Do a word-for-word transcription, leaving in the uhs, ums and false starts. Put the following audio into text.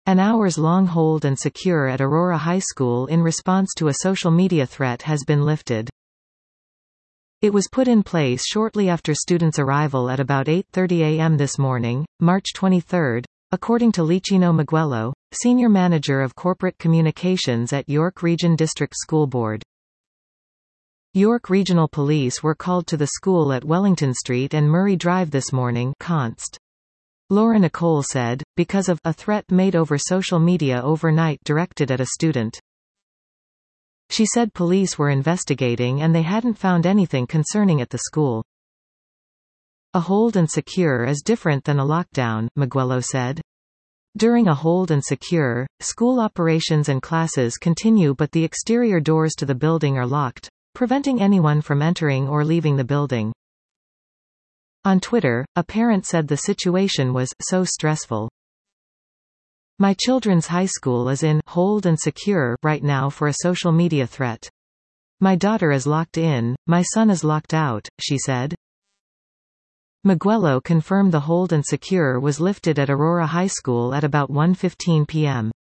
An hours-long hold and secure at Aurora High School in response to a social media threat has been lifted. It was put in place shortly after students' arrival at about eight thirty a m this morning, March twenty-third, according to Licino Miguelo, Senior Manager of Corporate Communications at York Region District School Board. York Regional Police were called to the school at Wellington Street and Murray Drive this morning, Const. Laura Nicole said, because of a threat made over social media overnight directed at a student. She said police were investigating and they hadn't found anything concerning at the school. A hold and secure is different than a lockdown, Miguelo said. During a hold and secure, school operations and classes continue, but the exterior doors to the building are locked, preventing anyone from entering or leaving the building. On Twitter, a parent said the situation was so stressful. My children's high school is in hold and secure right now for a social media threat. My daughter is locked in, my son is locked out, she said. Miguelo confirmed the hold and secure was lifted at Aurora High School at about one fifteen p m